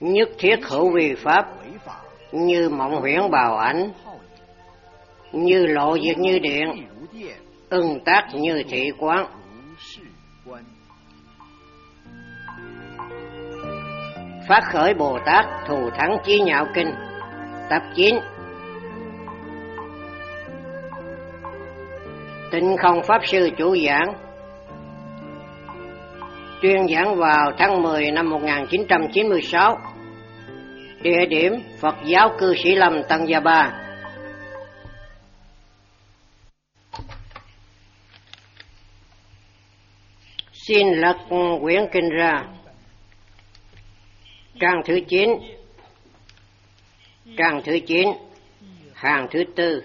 nhất thiết hữu vi pháp, như mộng huyễn bào ảnh, như lộ diệt như điện, ưng tác như thị quán. Phát khởi Bồ Tát thù thắng chí nhạo kinh. Tập 9. Tịnh Không Pháp Sư chủ giảng. Tuyên giảng vào tháng 10 năm 1996. Địa điểm Phật giáo cư sĩ Lâm, Tân Gia Ba. Xin lật quyển kinh ra. Trang thứ 9. Trang thứ 9, hàng thứ 4.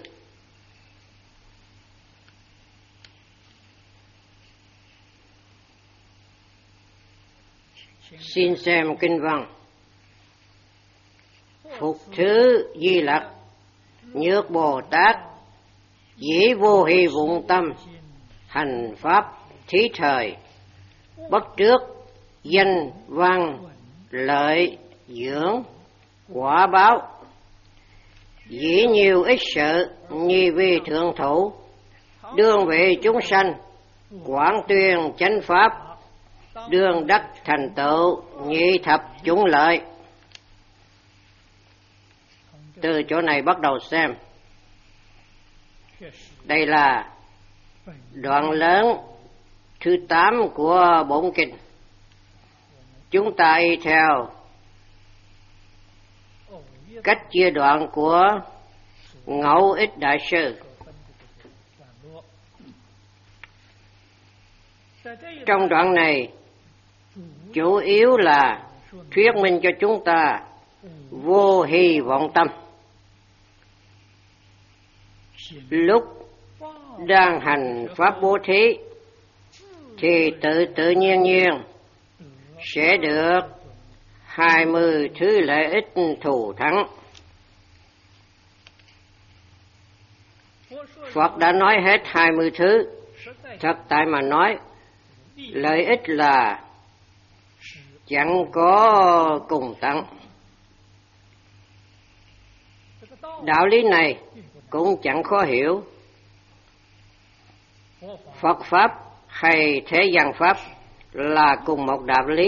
Xin xem kinh văn. Phục thứ Di Lặc, nhược Bồ Tát, dĩ vô hy vụng tâm, hành pháp thí thời, bất trước danh văn lợi dưỡng quả báo, dĩ nhiều ích sự nhi vi thượng thủ, đương vị chúng sanh quảng tuyên chánh pháp, đương đắc thành tựu nhị thập chủng lợi. Từ chỗ này bắt đầu xem. Đây là đoạn lớn thứ 8 của bổn kinh. Chúng ta y theo cách chia đoạn của Ngẫu Ích Đại Sư. Trong đoạn này chủ yếu là thuyết minh cho chúng ta vô hy vọng tâm. Lúc đang hành pháp bố thí thì tự nhiên sẽ được 20 thứ lợi ích thù thắng. Phật đã nói hết 20 thứ. Thật tại mà nói, lợi ích là chẳng có cùng tận. Đạo lý này cũng chẳng khó hiểu. Phật Pháp hay thế gian Pháp là cùng một đạo lý.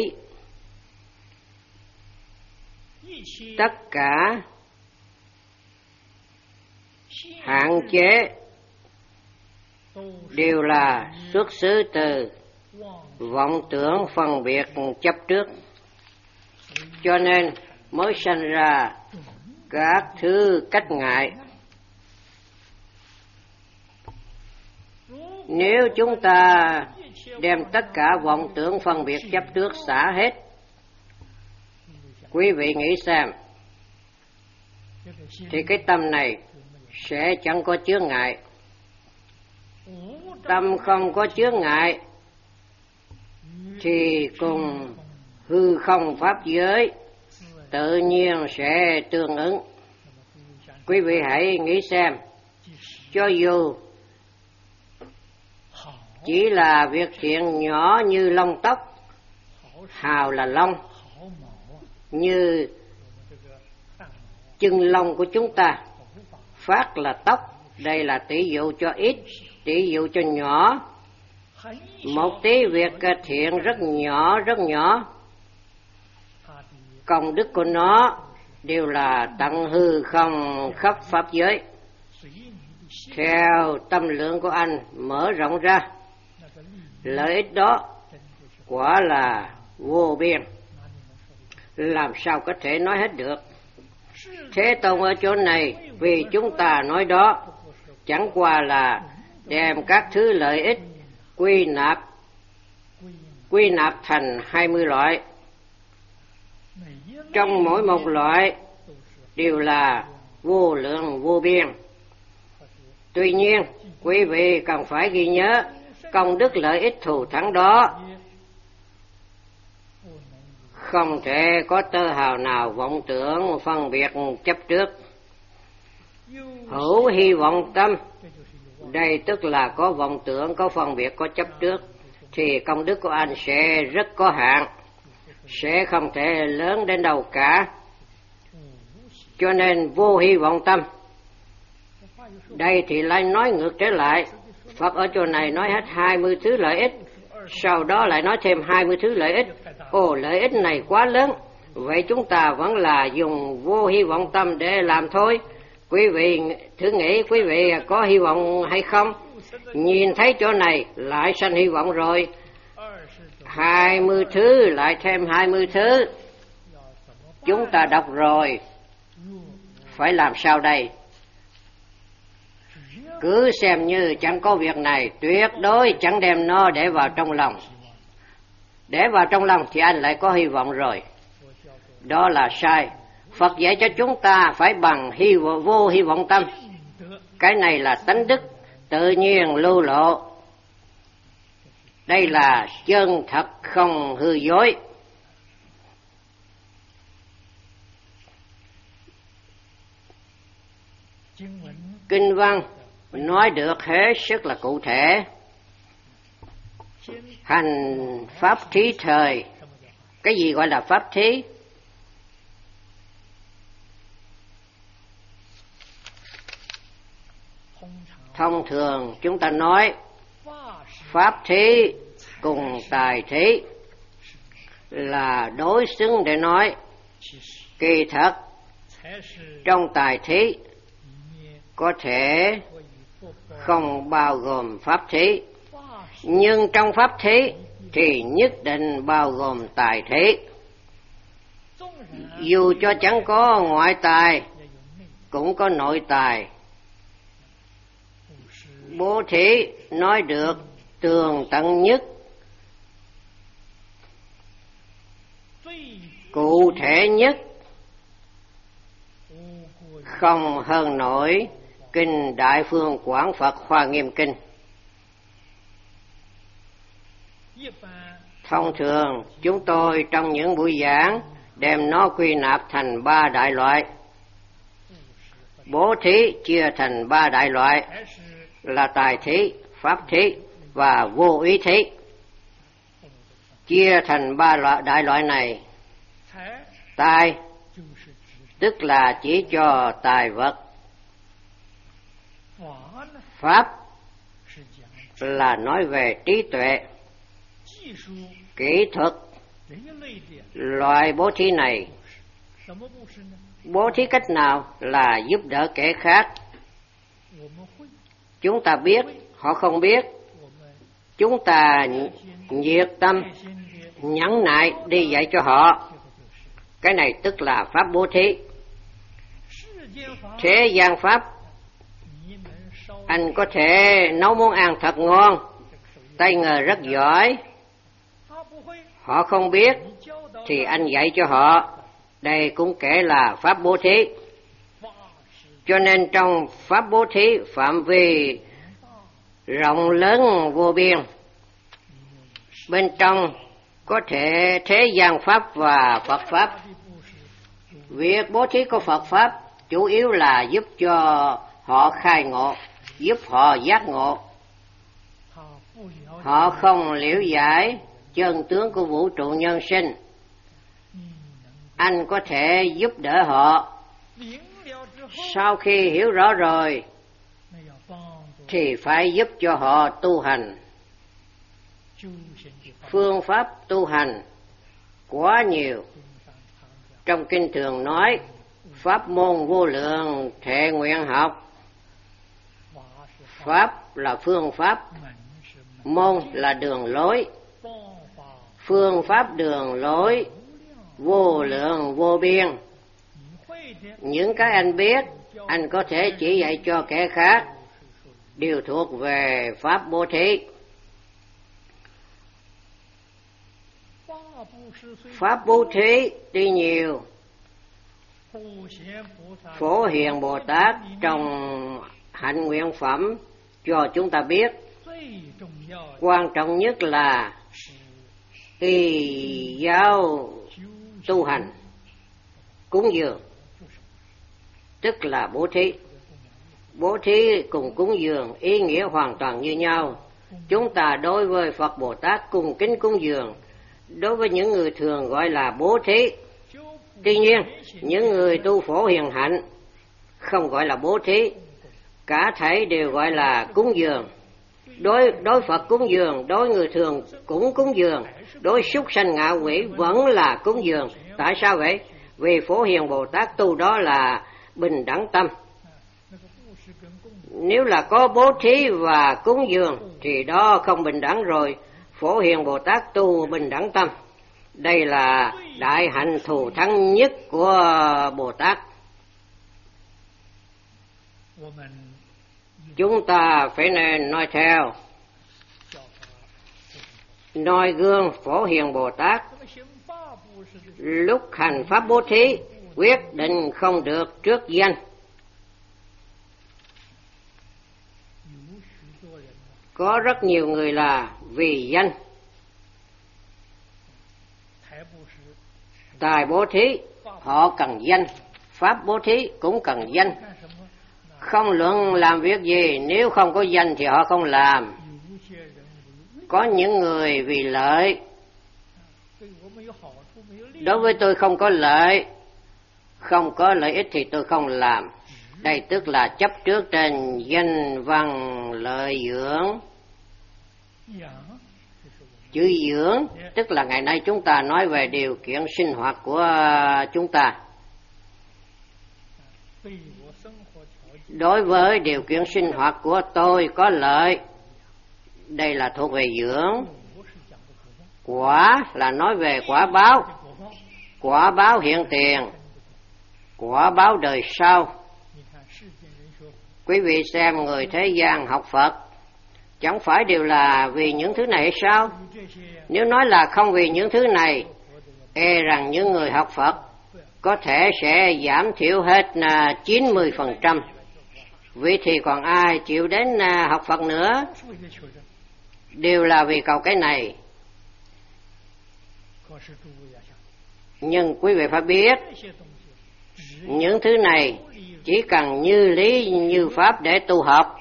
Tất cả hạn chế đều là xuất xứ từ vọng tưởng phân biệt chấp trước, cho nên mới sanh ra các thứ cách ngại. Nếu chúng ta đem tất cả vọng tưởng phân biệt chấp trước xả hết, quý vị nghĩ xem, thì cái tâm này sẽ chẳng có chướng ngại. Tâm không có chướng ngại thì cùng hư không pháp giới tự nhiên sẽ tương ứng. Quý vị hãy nghĩ xem, cho dù chỉ là việc thiện nhỏ như lông tóc, hào là lông, như chân lông của chúng ta, phát là tóc, đây là tỷ dụ cho ít, tỷ dụ cho nhỏ. Một tí việc thiện rất nhỏ, công đức của nó đều là tận hư không khắp pháp giới. Theo tâm lượng của anh mở rộng ra, lợi ích đó quả là vô biên, làm sao có thể nói hết được. Thế Tôn ở chỗ này vì chúng ta nói đó chẳng qua là đem các thứ lợi ích quy nạp thành 20 loại. Trong mỗi một loại đều là vô lượng vô biên. Tuy nhiên, quý vị cần phải ghi nhớ công đức lợi ích thù thắng đó không thể có tơ hào nào vọng tưởng phân biệt chấp trước. Hữu hy vọng tâm, đây tức là có vọng tưởng, có phân biệt, có chấp trước, thì công đức của anh sẽ rất có hạn. sẽ không thể lớn đến đâu cả. Cho nên vô hy vọng tâm. Đây thì lại nói ngược trở lại. Phật ở chỗ này nói hết 20 thứ lợi ích, sau đó lại nói thêm 20 thứ lợi ích. Ồ, lợi ích này quá lớn, vậy chúng ta vẫn là dùng vô hy vọng tâm để làm thôi. Quý vị thử nghĩ, quý vị có hy vọng hay không? Nhìn thấy chỗ này lại sanh hy vọng rồi. 20 thứ lại thêm 20 thứ. Chúng ta đọc rồi, phải làm sao đây? Cứ xem như chẳng có việc này, tuyệt đối chẳng đem nó để vào trong lòng. Để vào trong lòng thì anh lại có hy vọng rồi. Đó là sai. Phật dạy cho chúng ta phải bằng vô hy vọng tâm. Cái này là tánh đức tự nhiên lưu lộ. Đây là chân thật không hư dối. Kinh văn nói được hết sức là cụ thể. Hành pháp thí thời. Cái gì gọi là pháp thí? Thông thường chúng ta nói pháp thí cùng tài thí là đối xứng để nói. Kỳ thật trong tài thí có thể không bao gồm pháp thí, nhưng trong pháp thí thì nhất định bao gồm tài thí. Dù cho chẳng có ngoại tài cũng có nội tài. Bố thí nói được tường tận nhất, cụ thể nhất, không hơn nổi kinh Đại Phương Quảng Phật Hoa Nghiêm Kinh. Thông thường chúng tôi trong những buổi giảng đem nó quy nạp thành 3 đại loại. Bố thí chia thành 3 đại loại là tài thí, pháp thí và vô ý thí. Chia thành 3 đại loại này. Tài tức là chỉ cho tài vật. Pháp là nói về trí tuệ, kỹ thuật. Loại bố thí này, bố thí cách nào là giúp đỡ kẻ khác. Chúng ta biết, họ không biết. Chúng ta nhiệt tâm, nhẫn nại đi dạy cho họ. Cái này tức là pháp bố thí. Thế gian pháp, anh có thể nấu món ăn thật ngon, tay nghề rất giỏi. Họ không biết thì anh dạy cho họ. Đây cũng kể là pháp bố thí. Cho nên trong pháp bố thí phạm vi rộng lớn vô biên. Bên trong có thể thế gian pháp và Phật pháp. Việc bố thí của Phật pháp chủ yếu là giúp cho họ khai ngộ, giúp họ giác ngộ. Họ không liễu giải chân tướng của vũ trụ nhân sinh. Anh có thể giúp đỡ họ. Sau khi hiểu rõ rồi thì phải giúp cho họ tu hành. Phương pháp tu hành quá nhiều. Trong kinh thường nói pháp môn vô lượng thệ nguyện học. Pháp là phương pháp, môn là đường lối. Phương pháp đường lối vô lượng vô biên. Những cái anh biết, anh có thể chỉ dạy cho kẻ khác, đều thuộc về pháp bố thí. Pháp bố thí tuy nhiều. Phổ Hiền Bồ Tát trong hạnh nguyện phẩm cho chúng ta biết, quan trọng nhất là y giáo tu hành, cúng dường, tức là bố thí. Bố thí cùng cúng dường ý nghĩa hoàn toàn như nhau. Chúng ta đối với Phật Bồ Tát cung kính cúng dường đối với những người thường gọi là bố thí. Tuy nhiên, những người tu phổ hiền hạnh không gọi là bố thí, cả thảy đều gọi là cúng dường. Đối Phật cúng dường, đối người thường cũng cúng dường, đối súc sanh ngạ quỷ vẫn là cúng dường. Tại sao vậy? Vì Phổ Hiền Bồ Tát tu đó là bình đẳng tâm. Nếu là có bố thí và cúng dường thì đó không bình đẳng rồi. Phổ Hiền Bồ Tát tu bình đẳng tâm. Đây là đại hạnh thù thắng nhất của Bồ Tát. Chúng ta phải nên noi theo, noi gương Phổ Hiền Bồ Tát. Lúc hành pháp bố thí, quyết định không được trước danh. Có rất nhiều người là vì danh. Tài bố thí họ cần danh, pháp bố thí cũng cần danh. Không luận làm việc gì, nếu không có danh thì họ không làm. Có những người vì lợi, đối với tôi không có lợi, không có lợi ích thì tôi không làm. Đây tức là chấp trước trên danh văn lợi dưỡng. Chữ dưỡng tức là ngày nay chúng ta nói về điều kiện sinh hoạt của chúng ta. Đối với điều kiện sinh hoạt của tôi có lợi, đây là thuộc về dưỡng. Quả là nói về quả báo, quả báo hiện tiền, quả báo đời sau. Quý vị xem người thế gian học Phật, chẳng phải đều là vì những thứ này hay sao? Nếu nói là không vì những thứ này, e rằng những người học Phật có thể sẽ giảm thiểu hết 90%. Vậy thì còn ai chịu đến học Phật nữa? Đều là vì cầu cái này. Nhưng quý vị phải biết, những thứ này chỉ cần như lý như pháp để tu học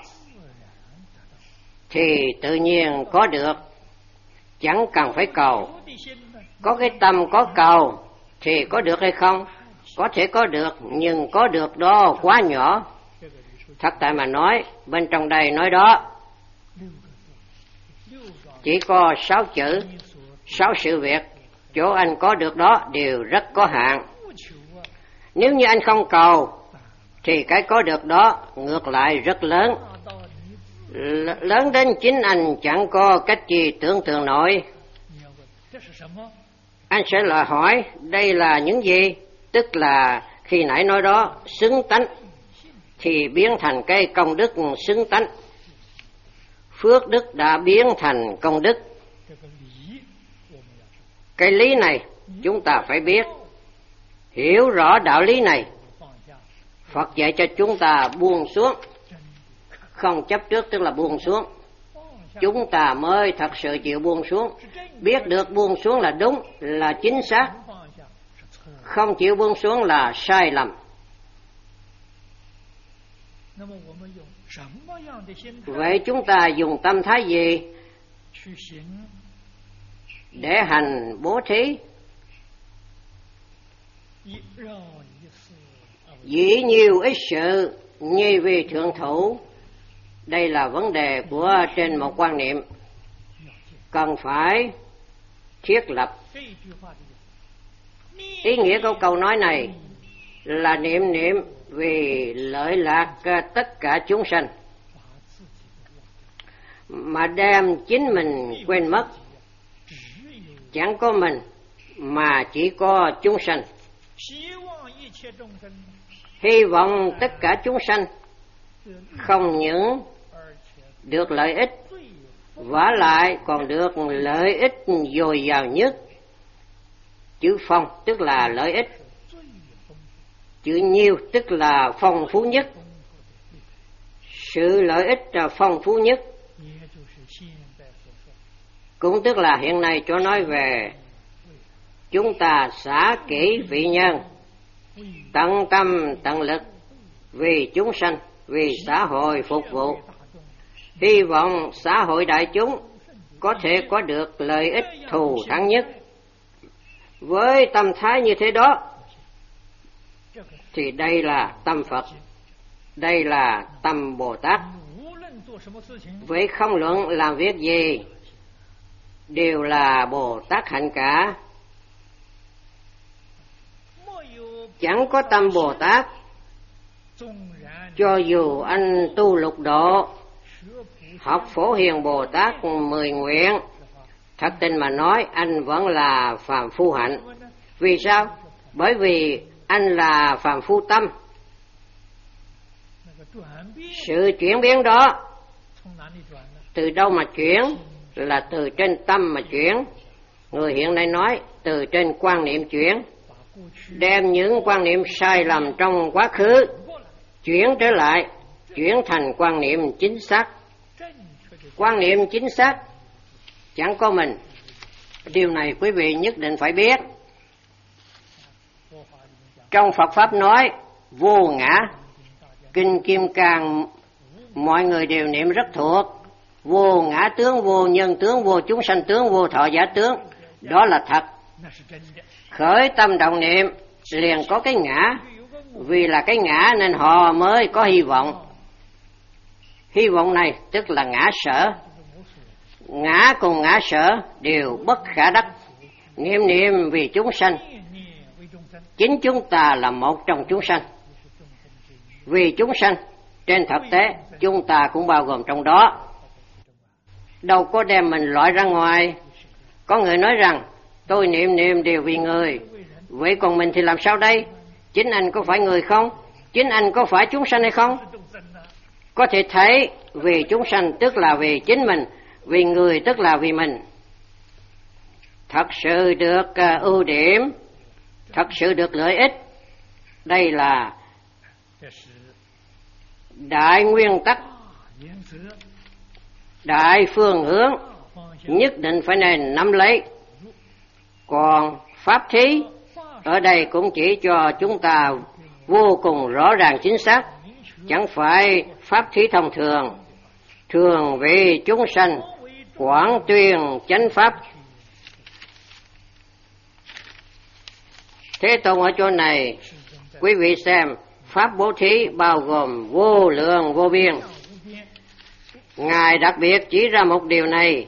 thì tự nhiên có được, chẳng cần phải cầu. Có cái tâm có cầu thì có được hay không? Có thể có được, nhưng có được đó quá nhỏ. Thật tại mà nói, bên trong đây nói đó chỉ có 6 chữ, 6 sự việc. Chỗ anh có được đó đều rất có hạn. Nếu như anh không cầu thì cái có được đó ngược lại rất lớn. Lớn đến chính anh chẳng có cách gì tưởng tượng nổi. Anh sẽ lại hỏi đây là những gì? Tức là khi nãy nói đó xứng tánh thì biến thành cái công đức xứng tánh. Phước đức đã biến thành công đức. Cái lý này chúng ta phải biết, hiểu rõ đạo lý này. Phật dạy cho chúng ta buông xuống, không chấp trước tức là buông xuống. Chúng ta mới thật sự chịu buông xuống, biết được buông xuống là đúng, là chính xác. Không chịu buông xuống là sai lầm. Vậy chúng ta dùng tâm thái gì để hành bố thí? Dĩ nhiều ít sự, nhi vì thượng thủ. Đây là vấn đề của trên một quan niệm cần phải thiết lập. Ý nghĩa của câu nói này là niệm vì lợi lạc tất cả chúng sanh, mà đem chính mình quên mất. Chẳng có mình mà chỉ có chúng sanh. Hy vọng tất cả chúng sanh không những được lợi ích, vả lại còn được lợi ích dồi dào nhất. Chữ phong tức là lợi ích, chữ nhiều tức là phong phú nhất. Sự lợi ích phong phú nhất cũng tức là hiện nay cho nói về chúng ta xả kỹ vị nhân, tận tâm tận lực vì chúng sanh, vì xã hội phục vụ. Hy vọng xã hội đại chúng có thể có được lợi ích thù thắng nhất. Với tâm thái như thế đó thì đây là tâm Phật, đây là tâm Bồ Tát. Vậy không luận làm việc gì đều là Bồ Tát hạnh cả. Chẳng có tâm Bồ Tát, cho dù anh tu lục độ, học Phổ Hiền Bồ Tát 10 nguyện, thật tình mà nói anh vẫn là phàm phu hạnh. Vì sao? Bởi vì anh là phàm phu tâm. Sự chuyển biến đó từ đâu mà chuyển? Là từ trên tâm mà chuyển. Người hiện nay nói từ trên quan niệm chuyển, đem những quan niệm sai lầm trong quá khứ chuyển trở lại, chuyển thành quan niệm chính xác. Quan niệm chính xác chẳng có mình. Điều này quý vị nhất định phải biết. Trong Phật Pháp nói vô ngã, Kinh Kim Cang mọi người đều niệm rất thuộc. Vô ngã tướng, vô nhân tướng, vô chúng sanh tướng, vô thọ giả tướng. Đó là thật. Khởi tâm động niệm liền có cái ngã. Vì là cái ngã nên họ mới có hy vọng. Hy vọng này tức là ngã sở. Ngã cùng ngã sở đều bất khả đắc. Niệm niệm vì chúng sanh, chính chúng ta là một trong chúng sanh. Vì chúng sanh, trên thực tế chúng ta cũng bao gồm trong đó. Đâu có đem mình loại ra ngoài. Có người nói rằng tôi niệm niệm đều vì người. Vậy còn mình thì làm sao đây? Chính anh có phải người không? Chính anh có phải chúng sanh hay không? Có thể thấy vì chúng sanh tức là vì chính mình, vì người tức là vì mình. Thật sự được ưu điểm, thật sự được lợi ích. Đây là đại nguyên tắc, đại phương hướng, nhất định phải nên nắm lấy. Còn pháp thí ở đây cũng chỉ cho chúng ta vô cùng rõ ràng chính xác, chẳng phải pháp thí thông thường. Thường vì chúng sanh quảng tuyên chánh pháp. Thế Tôn ở chỗ này quý vị xem, pháp bố thí bao gồm vô lượng vô biên. Ngài đặc biệt chỉ ra một điều này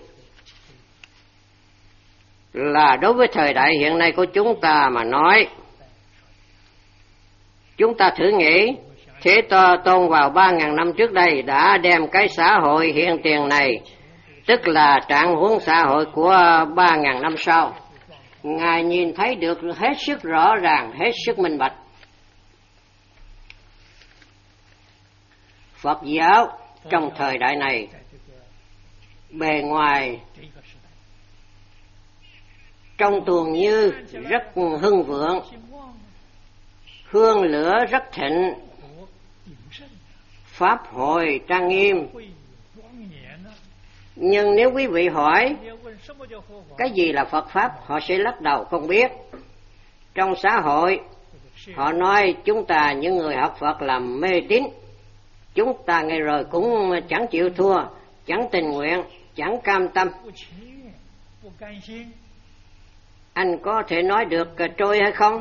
là đối với thời đại hiện nay của chúng ta mà nói. Chúng ta thử nghĩ, Thế Tôn vào 3.000 năm trước đây đã đem cái xã hội hiện tiền này, tức là trạng huống xã hội của 3.000 năm sau, Ngài nhìn thấy được hết sức rõ ràng, hết sức minh bạch. Phật giáo trong thời đại này, bề ngoài trong tuồng như rất hưng vượng, hương lửa rất thịnh, pháp hội trang nghiêm. Nhưng nếu quý vị hỏi cái gì là Phật Pháp, họ sẽ lắc đầu không biết. Trong xã hội, họ nói chúng ta những người học Phật làm mê tín. Chúng ta nghe rồi cũng chẳng chịu thua, chẳng tình nguyện, chẳng cam tâm. Anh có thể nói được trôi hay không?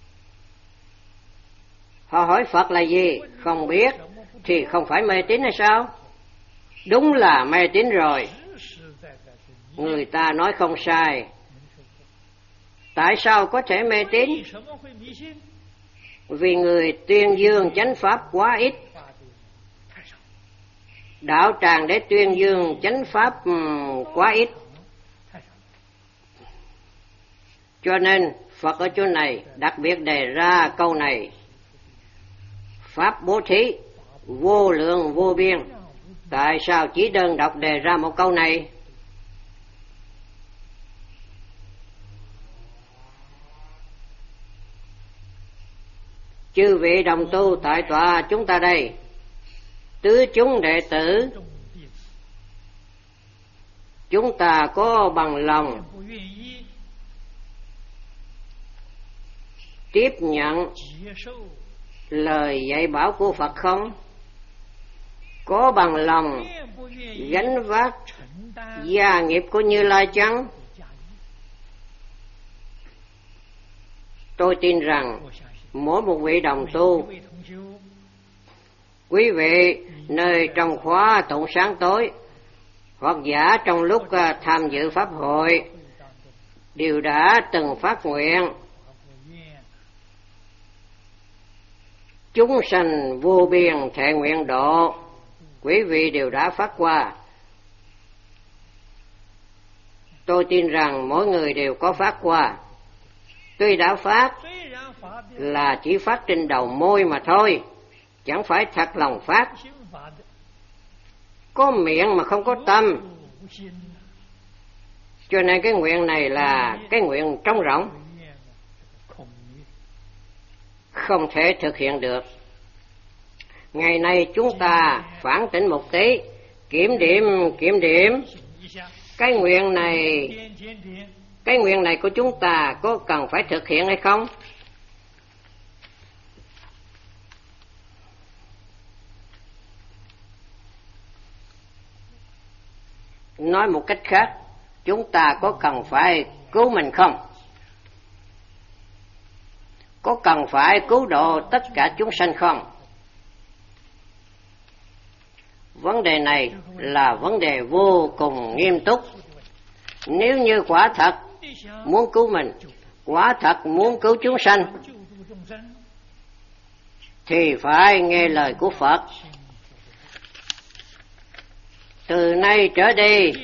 Họ hỏi Phật là gì? Không biết, thì không phải mê tín hay sao? Đúng là mê tín rồi. Người ta nói không sai. Tại sao có thể mê tín? Vì người tuyên dương chánh pháp quá ít. Đạo tràng để tuyên dương chánh pháp quá ít. Cho nên Phật ở chỗ này đặc biệt đề ra câu này: pháp bố thí vô lượng vô biên. Tại sao chỉ đơn độc đề ra một câu này? Chư vị đồng tu tại tọa chúng ta đây, tứ chúng đệ tử, chúng ta có bằng lòng tiếp nhận lời dạy bảo của Phật không? Có bằng lòng gánh vác gia nghiệp của Như Lai chăng? Tôi tin rằng mỗi một vị đồng tu, quý vị nơi trong khóa tụng sáng tối hoặc giả trong lúc tham dự pháp hội đều đã từng phát nguyện chúng sanh vô biên thệ nguyện độ. Quý vị đều đã phát qua. Tôi tin rằng mỗi người đều có phát qua. Tuy đã phát là chỉ phát trên đầu môi mà thôi, chẳng phải thật lòng phát. Có miệng mà không có tâm, cho nên cái nguyện này là cái nguyện trống rỗng, không thể thực hiện được. Ngày nay chúng ta phản tỉnh một tí, kiểm điểm cái nguyện này của chúng ta có cần phải thực hiện hay không? Nói một cách khác, chúng ta có cần phải cứu mình không? Có cần phải cứu độ tất cả chúng sanh không? Vấn đề này là vấn đề vô cùng nghiêm túc. Nếu như quả thật muốn cứu mình, quả thật muốn cứu chúng sanh, thì phải nghe lời của Phật. Từ nay trở đi,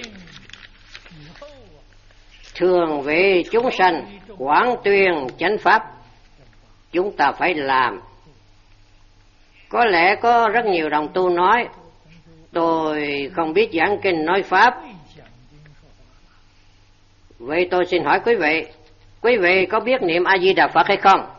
thường vì chúng sanh quảng tuyên chánh pháp, chúng ta phải làm. Có lẽ có rất nhiều đồng tu nói, tôi không biết giảng kinh nói pháp. Vậy tôi xin hỏi quý vị có biết niệm A Di Đà Phật hay không?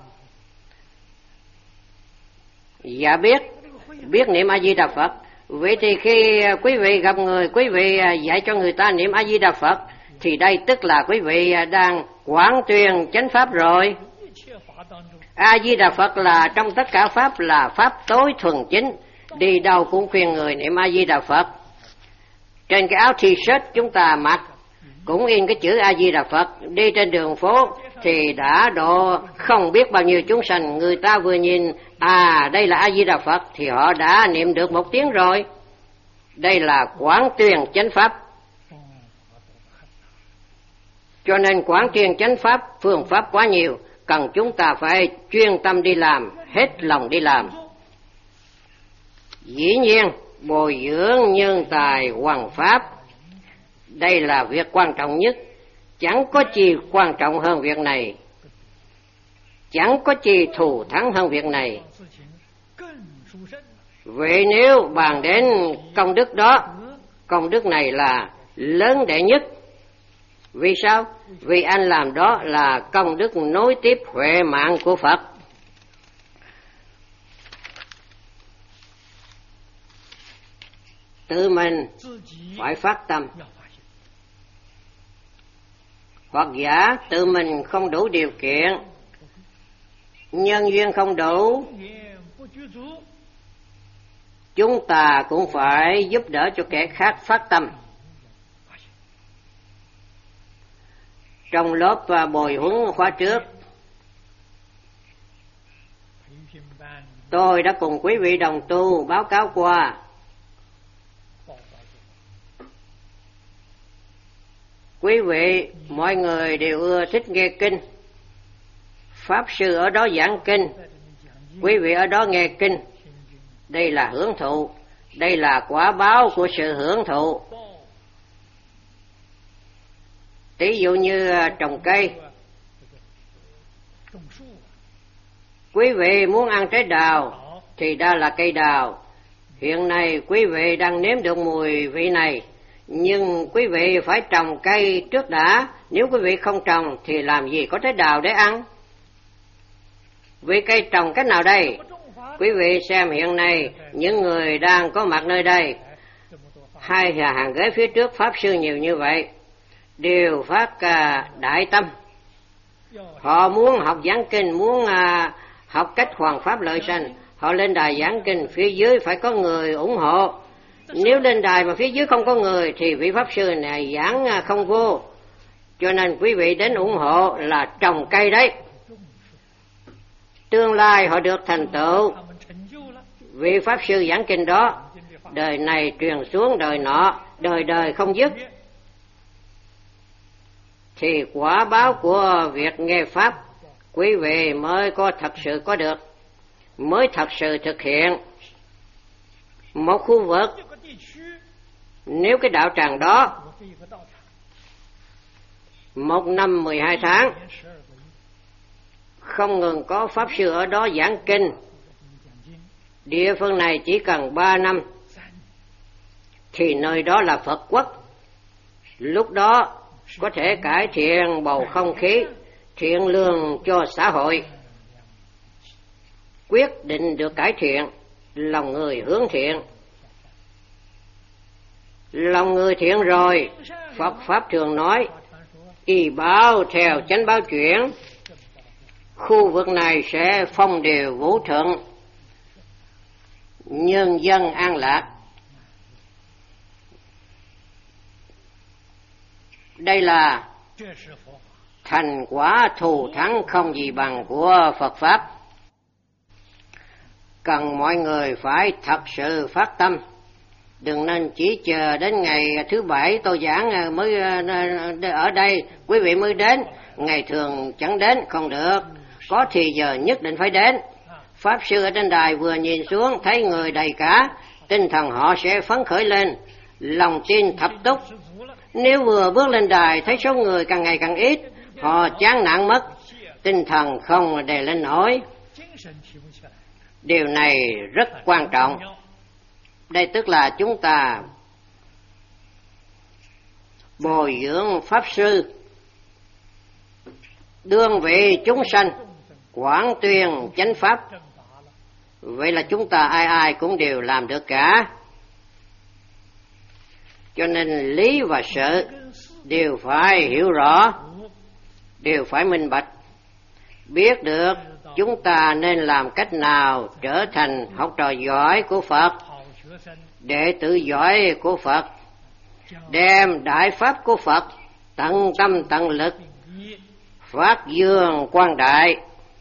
Dạ biết niệm A Di Đà Phật. Vậy thì khi quý vị gặp người, quý vị dạy cho người ta niệm A Di Đà Phật, thì đây tức là quý vị đang quảng tuyên chánh pháp rồi. A Di Đà Phật là trong tất cả pháp là pháp tối thuần chính, đi đâu cũng khuyên người niệm A Di Đà Phật. Trên cái áo t-shirt chúng ta mặc cũng in cái chữ A Di Đà Phật. Đi trên đường phố thì đã độ không biết bao nhiêu chúng sanh, người ta vừa nhìn đây là A Di Đà Phật thì họ đã niệm được một tiếng rồi. Đây là quảng tuyên chánh pháp. Cho nên quảng tuyên chánh pháp, phương pháp quá nhiều, cần chúng ta phải chuyên tâm đi làm, hết lòng đi làm. Dĩ nhiên bồi dưỡng nhân tài hoằng pháp, đây là việc quan trọng nhất. Chẳng có gì quan trọng hơn việc này, chẳng có gì thù thắng hơn việc này. Vậy nếu bàn đến công đức đó, công đức này là lớn đệ nhất. Vì sao? Vì anh làm đó là công đức nối tiếp huệ mạng của Phật. Tự mình phải phát tâm, hoặc giả tự mình không đủ điều kiện, nhân duyên không đủ, chúng ta cũng phải giúp đỡ cho kẻ khác phát tâm. Trong lớp bồi huấn khóa trước, tôi đã cùng quý vị đồng tu báo cáo qua quý vị mọi người đều ưa thích nghe kinh. Pháp sư ở đó giảng kinh, quý vị ở đó nghe kinh. Đây là hưởng thụ, đây là quả báo của sự hưởng thụ. Ví dụ như trồng cây, quý vị muốn ăn trái đào thì đó là cây đào. Hiện nay quý vị đang nếm được mùi vị này, nhưng quý vị phải trồng cây trước đã. Nếu quý vị không trồng thì làm gì có trái đào để ăn? Vì cây trồng cách nào đây? Quý vị xem hiện nay những người đang có mặt nơi đây, hai hàng ghế phía trước pháp sư nhiều như vậy, đều phát đại tâm. Họ muốn học giảng kinh, muốn học cách hoàn pháp lợi sanh, họ lên đài giảng kinh, phía dưới phải có người ủng hộ. Nếu lên đài mà phía dưới không có người thì vị pháp sư này giảng không vô. Cho nên quý vị đến ủng hộ là trồng cây đấy. Tương lai họ được thành tựu. Vị Pháp Sư giảng kinh đó, đời này truyền xuống đời nọ, đời đời không dứt, thì quả báo của việc nghe Pháp, quý vị mới có thật sự có được, mới thật sự thực hiện. Một khu vực, nếu cái đạo tràng đó 1 năm 12 tháng không ngừng có Pháp Sư ở đó giảng kinh, địa phương này chỉ cần 3 năm thì nơi đó là Phật quốc. Lúc đó có thể cải thiện bầu không khí, thiện lương cho xã hội. Quyết định được cải thiện, lòng người hướng thiện. Lòng người thiện rồi, Phật Pháp thường nói, y báo theo chánh báo chuyển, khu vực này sẽ phong điều vũ thuận, nhân dân an lạc. Đây là thành quả thù thắng không gì bằng của Phật Pháp. Cần mọi người phải thật sự phát tâm, đừng nên chỉ chờ đến ngày thứ Bảy tôi giảng mới ở đây quý vị mới đến, ngày thường chẳng đến không được, có thì giờ nhất định phải đến. Pháp Sư ở trên đài vừa nhìn xuống thấy người đầy cả, tinh thần họ sẽ phấn khởi lên, lòng tin thập túc. Nếu vừa bước lên đài thấy số người càng ngày càng ít, họ chán nản mất, tinh thần không đề lên nổi. Điều này rất quan trọng. Đây tức là chúng ta bồi dưỡng Pháp Sư, đương vị chúng sanh, quảng tuyên chánh Pháp. Vậy là chúng ta ai ai cũng đều làm được cả. Cho nên lý và sự đều phải hiểu rõ, đều phải minh bạch, biết được chúng ta nên làm cách nào trở thành học trò giỏi của Phật, đệ tử giỏi của Phật, đem đại pháp của Phật tận tâm tận lực phát dương quang đại.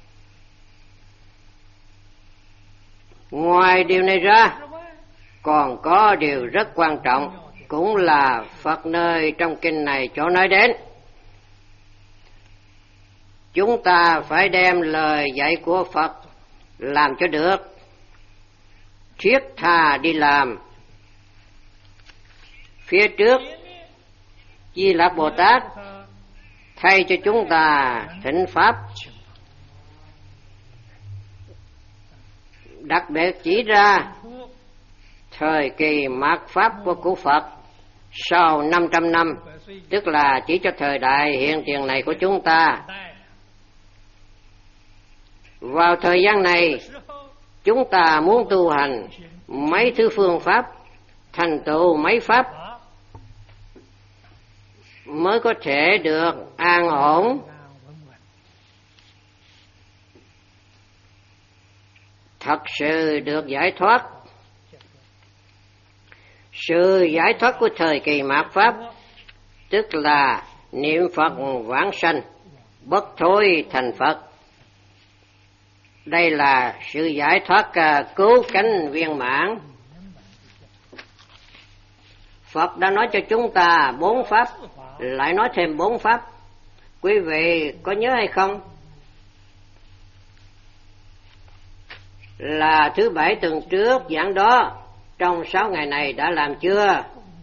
Ngoài điều này ra, còn có điều rất quan trọng, cũng là Phật nơi trong kinh này chỗ nói đến. Chúng ta phải đem lời dạy của Phật làm cho được, thiết tha đi làm. Phía trước, Di Lặc Bồ Tát thay cho chúng ta thỉnh Pháp, đặc biệt chỉ ra thời kỳ mạt Pháp của Phật sau 500 năm, tức là chỉ cho thời đại hiện tiền này của chúng ta. Vào thời gian này, chúng ta muốn tu hành mấy thứ phương pháp, thành tựu mấy pháp mới có thể được an ổn, thật sự được giải thoát. Sự giải thoát của thời kỳ mạt Pháp tức là niệm Phật vãng sanh, bất thối thành Phật. Đây là sự giải thoát cứu cánh viên mãn. Phật đã nói cho chúng ta 4 pháp, lại nói thêm 4 pháp. Quý vị có nhớ hay không? Là thứ Bảy tuần trước giảng đó, trong 6 ngày này đã làm chưa?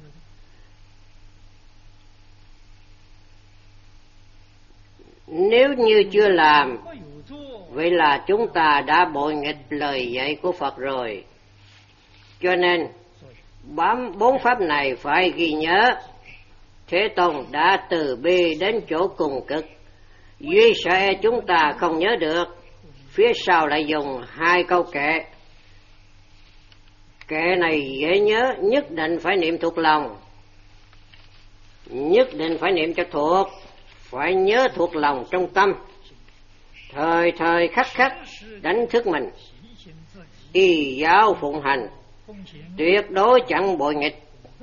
Nếu như chưa làm, vậy là chúng ta đã bội nghịch lời dạy của Phật rồi. Cho nên bám 4 pháp này phải ghi nhớ. Thế Tôn đã từ bi đến chỗ cùng cực, duy sợ chúng ta không nhớ được. Phía sau lại dùng 2 câu kệ. Kệ này dễ nhớ, nhất định phải niệm thuộc lòng, nhất định phải niệm cho thuộc, phải nhớ thuộc lòng trong tâm, thời thời khắc khắc đánh thức mình, y giáo phụng hành, tuyệt đối chẳng bội nghịch.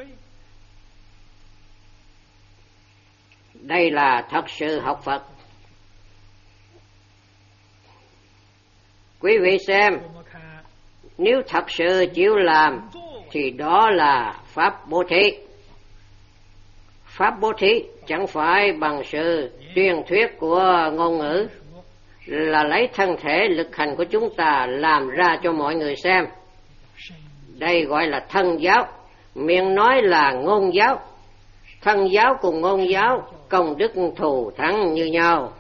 Đây là thật sự học Phật. Quý vị xem, nếu thật sự chịu làm thì đó là pháp bố thí. Pháp bố thí chẳng phải bằng sự truyền thuyết của ngôn ngữ, là lấy thân thể lực hành của chúng ta làm ra cho mọi người xem. Đây gọi là thân giáo, miệng nói là ngôn giáo. Thân giáo cùng ngôn giáo công đức thù thắng như nhau,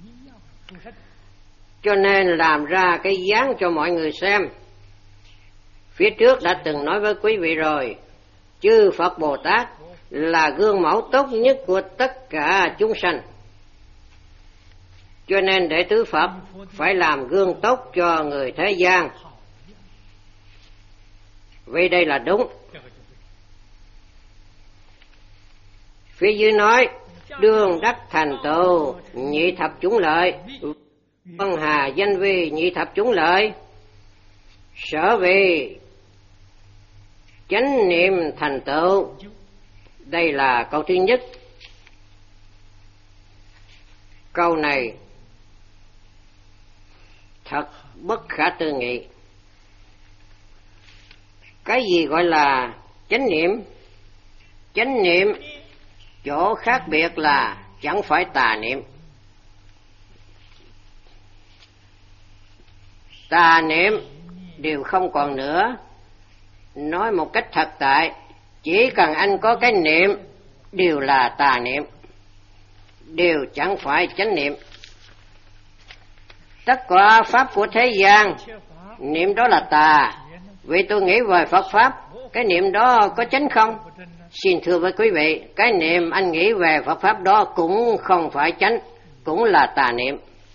cho nên làm ra cái dáng cho mọi người xem. Phía trước đã từng nói với quý vị rồi, chư Phật Bồ Tát là gương mẫu tốt nhất của tất cả chúng sanh, cho nên đệ tử Phật phải làm gương tốt cho người thế gian. Vì đây là đúng. Phía dưới nói đường đắc thành tựu nhị thập chúng lợi, vân hà danh vi nhị thập chúng lợi, sở vì chánh niệm thành tựu. Đây là câu thứ nhất. Câu này thật bất khả tư nghị. Cái gì gọi là chánh niệm? Chánh niệm chỗ khác biệt là chẳng phải tà niệm. Tà niệm đều không còn nữa. Nói một cách thật tại, chỉ cần anh có cái niệm đều là tà niệm, đều chẳng phải chánh niệm. Tất cả pháp của thế gian, niệm đó là tà. Vì tôi nghĩ về Phật Pháp, cái niệm đó có chánh không? Xin thưa với quý vị, cái niệm anh nghĩ về Phật Pháp đó cũng không phải chánh, cũng là tà niệm.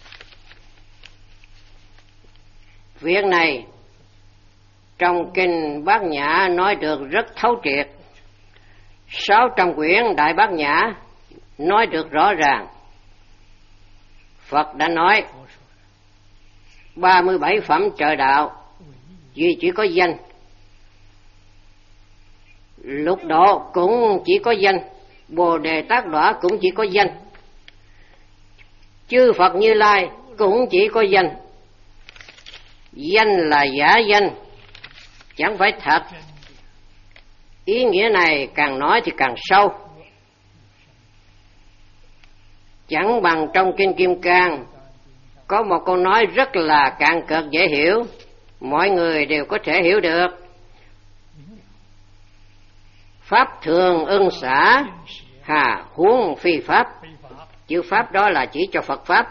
Việc này trong kinh Bát Nhã nói được rất thấu triệt. 600 quyển Đại Bát Nhã nói được rõ ràng. Phật đã nói 37 phẩm trời đạo vì chỉ có danh, Lục Độ cũng chỉ có danh, Bồ Đề Tát Đọa cũng chỉ có danh, chư Phật Như Lai cũng chỉ có danh. Danh là giả danh, chẳng phải thật. Ý nghĩa này càng nói thì càng sâu. Chẳng bằng trong kinh Kim Cang có một câu nói rất là cạn cợt dễ hiểu, mọi người đều có thể hiểu được. Pháp thường ưng xả, hà huống phi pháp. Chữ pháp đó là chỉ cho Phật Pháp.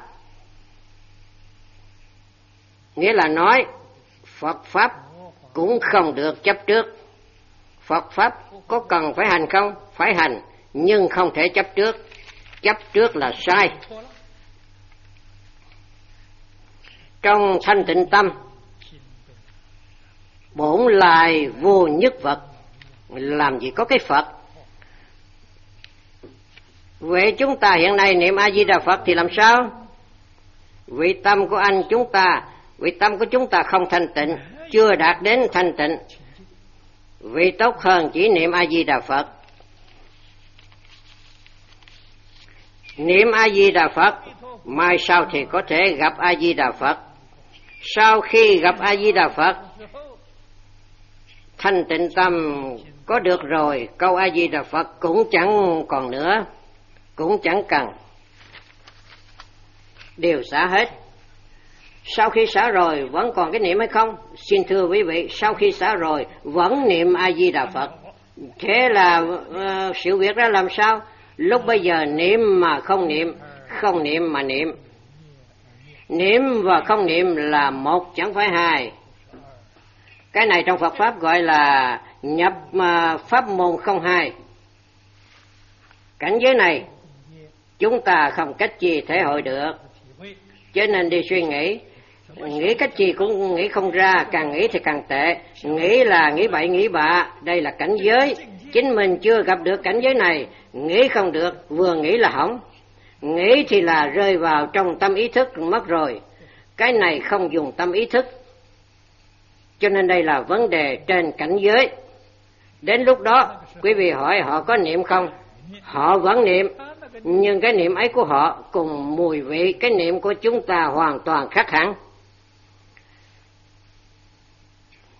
Nghĩa là nói Phật Pháp cũng không được chấp trước. Phật Pháp có cần phải hành không? Phải hành, nhưng không thể chấp trước. Chấp trước là sai. Trong thanh tịnh tâm, bổn lai vô nhất vật, làm gì có cái Phật. Vậy chúng ta hiện nay niệm A Di Đà Phật thì làm sao? Vì tâm của chúng ta không thanh tịnh, chưa đạt đến thanh tịnh. Vì tốt hơn chỉ niệm A Di Đà Phật. Niệm A Di Đà Phật, mai sau thì có thể gặp A Di Đà Phật. Sau khi gặp A Di Đà Phật, thanh tịnh tâm có được rồi, câu A Di Đà Phật cũng chẳng còn nữa, cũng chẳng cần, đều xả hết. Sau khi xả rồi vẫn còn cái niệm hay không? Xin thưa quý vị, sau khi xả rồi vẫn niệm A Di Đà Phật. Thế là sự việc ra làm sao? Lúc bây giờ niệm mà không niệm, không niệm mà niệm. Niệm và không niệm là một chẳng phải hai. Cái này trong Phật Pháp gọi là nhập pháp môn không hai. Cảnh giới này chúng ta không cách gì thể hội được, cho nên đi suy nghĩ. Nghĩ cách gì cũng nghĩ không ra, càng nghĩ thì càng tệ. Nghĩ là nghĩ bậy nghĩ bạ, đây là cảnh giới. Chính mình chưa gặp được cảnh giới này, nghĩ không được, vừa nghĩ là hỏng. Nghĩ thì là rơi vào trong tâm ý thức mất rồi. Cái này không dùng tâm ý thức, cho nên đây là vấn đề trên cảnh giới. Đến lúc đó quý vị hỏi họ có niệm không? Họ vẫn niệm, nhưng cái niệm ấy của họ cùng mùi vị cái niệm của chúng ta hoàn toàn khác hẳn.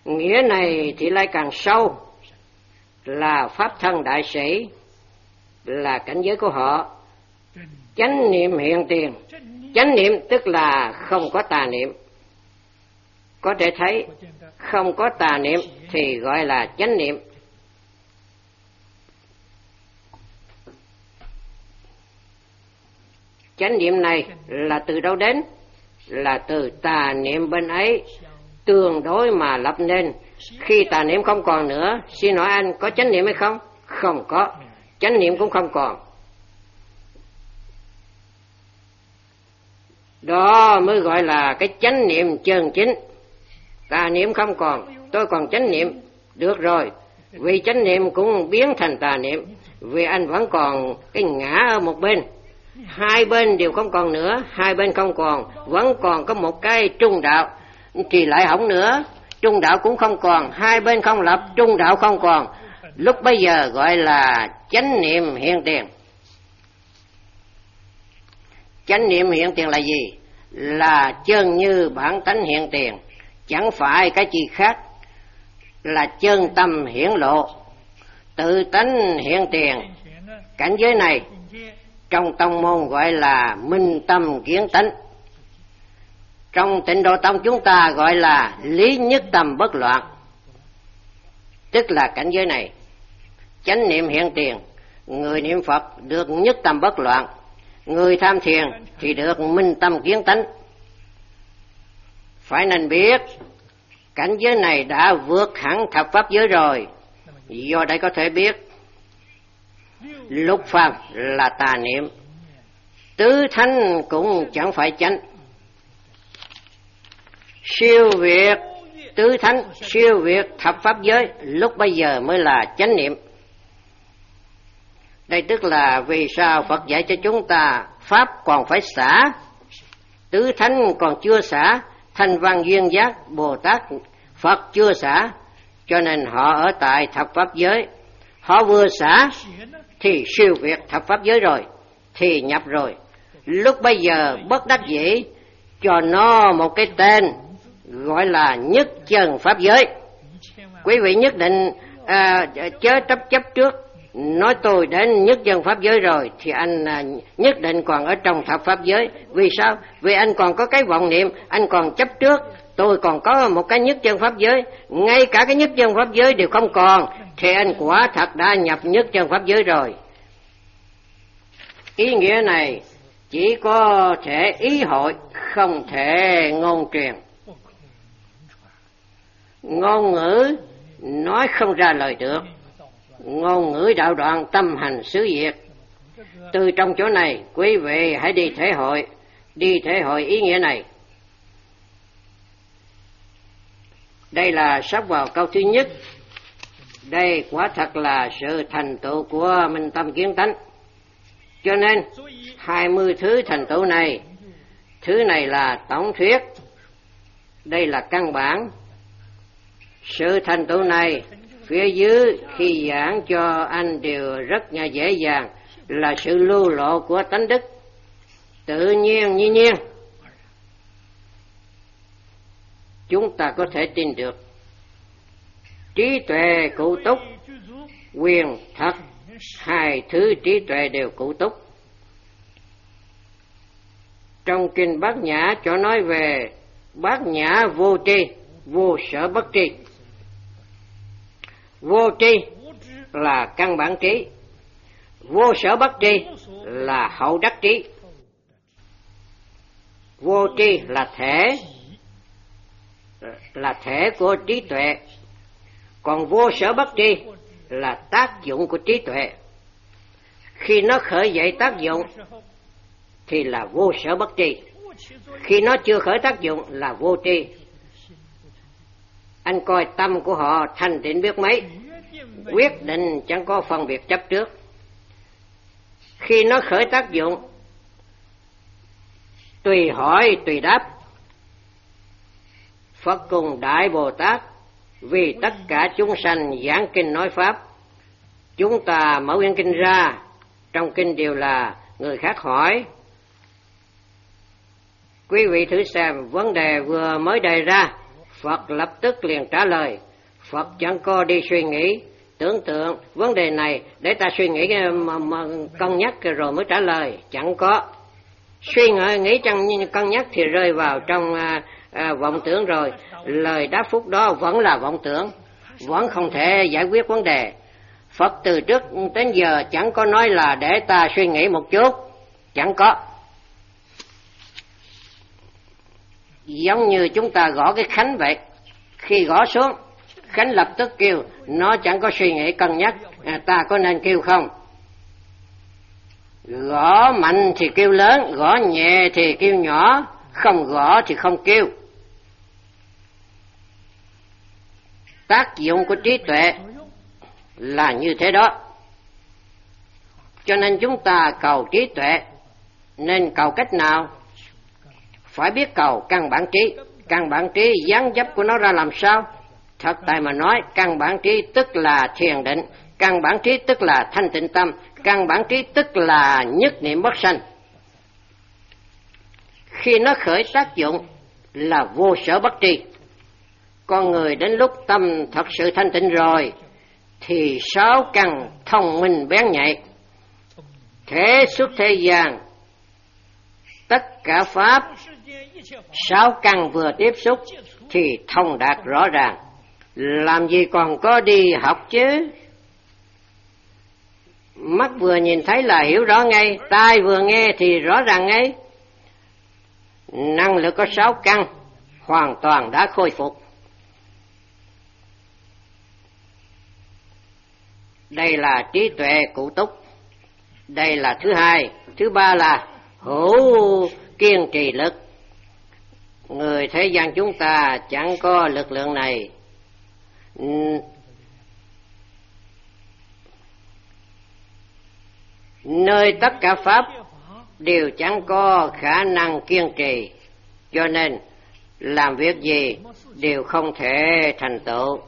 Nghĩa này thì lại càng sâu, là pháp thân đại sĩ, là cảnh giới của họ. Chánh niệm hiện tiền. Chánh niệm tức là không có tà niệm. Có thể thấy không có tà niệm thì gọi là chánh niệm. Chánh niệm này là từ đâu đến? Là từ tà niệm bên ấy tương đối mà lập nên. Khi tà niệm không còn nữa, xin hỏi anh có chánh niệm hay không? Không có, chánh niệm cũng không còn. Đó mới gọi là cái chánh niệm chân chính. Tà niệm không còn, tôi còn chánh niệm. Được rồi, vì chánh niệm cũng biến thành tà niệm, vì anh vẫn còn cái ngã ở một bên. Hai bên đều không còn nữa, hai bên không còn, vẫn còn có một cái trung đạo, thì lại hỏng nữa. Trung đạo cũng không còn, hai bên không lập, trung đạo không còn. Lúc bây giờ gọi là chánh niệm hiện tiền. Chánh niệm hiện tiền là gì? Là chân như bản tánh hiện tiền, chẳng phải cái gì khác, là chân tâm hiển lộ, tự tánh hiện tiền. Cảnh giới này trong tông môn gọi là minh tâm kiến tánh. Trong Tịnh Độ Tông chúng ta gọi là lý nhất tâm bất loạn. Tức là cảnh giới này, chánh niệm hiện tiền, người niệm Phật được nhất tâm bất loạn, người tham thiền thì được minh tâm kiến tánh. Phải nên biết cảnh giới này đã vượt hẳn thập pháp giới rồi. Do đây có thể biết lục phàm là tà niệm, tứ thánh cũng chẳng phải chánh. Siêu việt tứ thánh, siêu việt thập pháp giới, lúc bây giờ mới là chánh niệm. Đây tức là vì sao Phật dạy cho chúng ta pháp còn phải xả, tứ thánh còn chưa xả, Thanh Văn Duyên Giác Bồ Tát Phật chưa xả, cho nên họ ở tại thập pháp giới. Họ vừa xả thì siêu việt thập pháp giới rồi, thì nhập rồi. Lúc bây giờ bất đắc dĩ cho nó một cái tên gọi là nhất chân pháp giới. Quý vị nhất định chớ chấp trước, nói tôi đến nhất chân pháp giới rồi thì anh nhất định còn ở trong thập pháp giới. Vì sao? Vì anh còn có cái vọng niệm, anh còn chấp trước tôi còn có một cái nhất chân pháp giới, ngay cả cái nhất chân pháp giới đều không còn, thì anh quả thật đã nhập nhất chân pháp giới rồi. Ý nghĩa này chỉ có thể ý hội, không thể ngôn truyền. Ngôn ngữ nói không ra lời được, ngôn ngữ đạo đoạn, tâm hành xứ diệt. Từ trong chỗ này quý vị hãy đi thể hội ý nghĩa này. Đây là sắp vào câu thứ nhất. Đây quả thật là sự thành tựu của minh tâm kiến tánh. Cho nên 20 thứ thành tựu này, thứ này là tổng thuyết, đây là căn bản. Sự thành tựu này phía dưới khi giảng cho anh đều rất dễ dàng, là sự lưu lộ của tánh đức, tự nhiên nhiên nhiên. Chúng ta có thể tin được. Trí tuệ cụ túc, quyền thật, hai thứ trí tuệ đều cụ túc. Trong kinh Bát Nhã cho nói về Bát Nhã vô tri, vô sở bất tri. Vô tri là căn bản trí, vô sở bất tri là hậu đắc trí. Vô tri là thể của trí tuệ, còn vô sở bất tri là tác dụng của trí tuệ. Khi nó khởi dậy tác dụng thì là vô sở bất tri, khi nó chưa khởi tác dụng là vô tri. Anh coi tâm của họ thanh tịnh biết mấy, quyết định chẳng có phân biệt chấp trước. Khi nó khởi tác dụng, tùy hỏi tùy đáp. Phật cùng Đại Bồ Tát vì tất cả chúng sanh giảng kinh nói pháp. Chúng ta mở quyển kinh ra, trong kinh đều là người khác hỏi. Quý vị thử xem vấn đề vừa mới đề ra, Phật lập tức liền trả lời. Phật chẳng có đi suy nghĩ, tưởng tượng vấn đề này để ta suy nghĩ mà cân nhắc rồi mới trả lời. Chẳng có. Suy nghĩ cân nhắc thì rơi vào trong vọng tưởng rồi. Lời đáp phúc đó vẫn là vọng tưởng, vẫn không thể giải quyết vấn đề. Phật từ trước đến giờ chẳng có nói là để ta suy nghĩ một chút. Chẳng có. Giống như chúng ta gõ cái khánh vậy. Khi gõ xuống, khánh lập tức kêu. Nó chẳng có suy nghĩ cân nhắc ta có nên kêu không. Gõ mạnh thì kêu lớn, gõ nhẹ thì kêu nhỏ, không gõ thì không kêu. Tác dụng của trí tuệ là như thế đó. Cho nên chúng ta cầu trí tuệ, nên cầu cách nào? Phải biết cầu căn bản trí. Căn bản trí dáng dấp của nó ra làm sao? Thật tại mà nói, căn bản trí tức là thiền định, căn bản trí tức là thanh tịnh tâm, căn bản trí tức là nhất niệm bất sanh. Khi nó khởi tác dụng là vô sở bất tri. Con người đến lúc tâm thật sự thanh tịnh rồi thì sáu căn thông minh bén nhạy, thế xuất thế gian tất cả pháp sáu căn vừa tiếp xúc thì thông đạt rõ ràng. Làm gì còn có đi học chứ. Mắt vừa nhìn thấy là hiểu rõ ngay, tai vừa nghe thì rõ ràng ngay. Năng lực có sáu căn hoàn toàn đã khôi phục. Đây là trí tuệ cụ túc. Đây là thứ hai. Thứ ba là hữu kiên trì lực. Người thế gian chúng ta chẳng có lực lượng này. Nơi tất cả pháp đều chẳng có khả năng kiên trì, cho nên làm việc gì đều không thể thành tựu.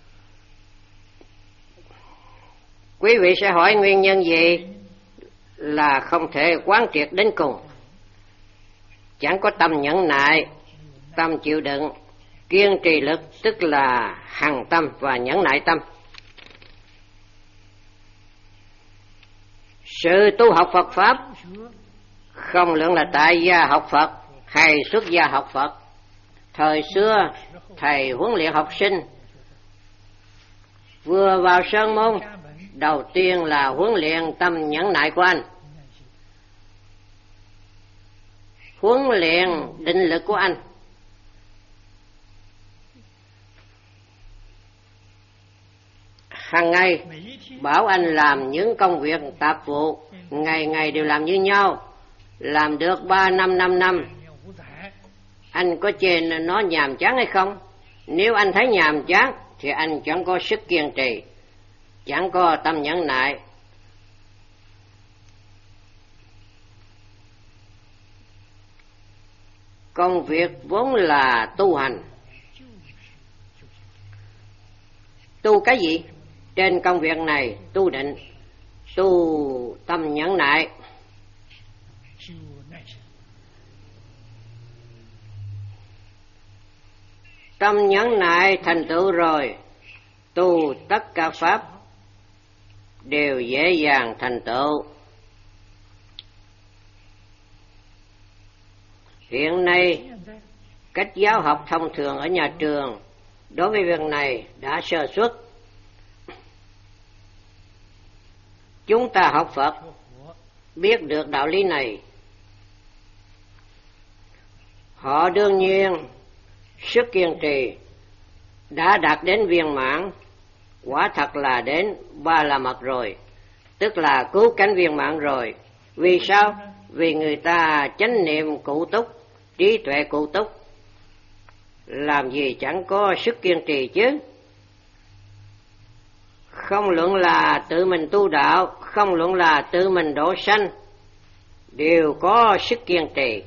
Quý vị sẽ hỏi nguyên nhân gì? Là không thể quán triệt đến cùng. Chẳng có tâm nhẫn nại, tâm chịu đựng. Kiên trì lực tức là hằng tâm và nhẫn nại tâm. Sự tu học Phật Pháp không luận là tại gia học Phật hay xuất gia học Phật. Thời xưa thầy huấn luyện học sinh, vừa vào sơn môn, đầu tiên là huấn luyện tâm nhẫn nại của anh, huấn luyện định lực của anh. Hàng ngày bảo anh làm những công việc tạp vụ, ngày ngày đều làm như nhau, làm được 3 năm 5 năm. Anh có chê nó nhàm chán hay không? Nếu anh thấy nhàm chán thì anh chẳng có sức kiên trì, chẳng có tâm nhẫn nại. Công việc vốn là tu hành. Tu cái gì? Trên công việc này tu định, tu tâm nhẫn nại. Tâm nhẫn nại thành tựu rồi, tu tất cả pháp đều dễ dàng thành tựu. Hiện nay cách giáo học thông thường ở nhà trường đối với việc này đã sơ suất. Chúng ta học Phật biết được đạo lý này, họ đương nhiên sức kiên trì đã đạt đến viên mãn, quả thật là đến Ba La Mật rồi, tức là cứu cánh viên mãn rồi. Vì sao? Vì người ta chánh niệm cụ túc, trí tuệ cụ túc, làm gì chẳng có sức kiên trì chứ. Không luận là tự mình tu đạo, không luận là tự mình độ sanh, đều có sức kiên trì.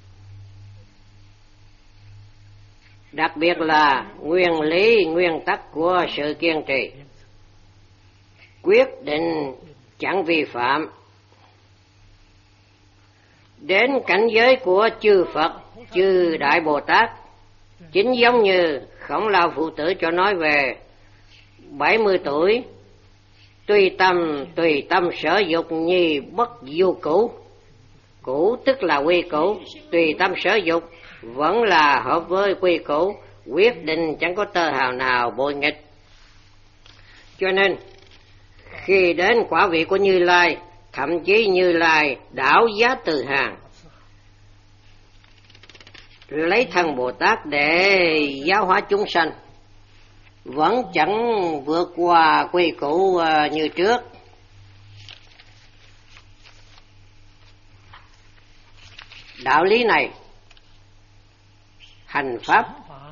Đặc biệt là nguyên lý, nguyên tắc của sự kiên trì. Quyết định chẳng vi phạm. Đến cảnh giới của chư Phật, chư Đại Bồ Tát, chính giống như Khổng Lao Phụ Tử cho nói về 70 tuổi, tùy tâm sở dục nhi bất du cũ. Cũ tức là quy cũ, tùy tâm sở dục vẫn là hợp với quy cũ, quyết định chẳng có tơ hào nào bội nghịch. Cho nên khi đến quả vị của Như Lai, thậm chí Như Lai đảo giá từ hàng, lấy thân Bồ Tát để giáo hóa chúng sanh, vẫn chẳng vượt qua quy củ như trước. Đạo lý này, hành pháp,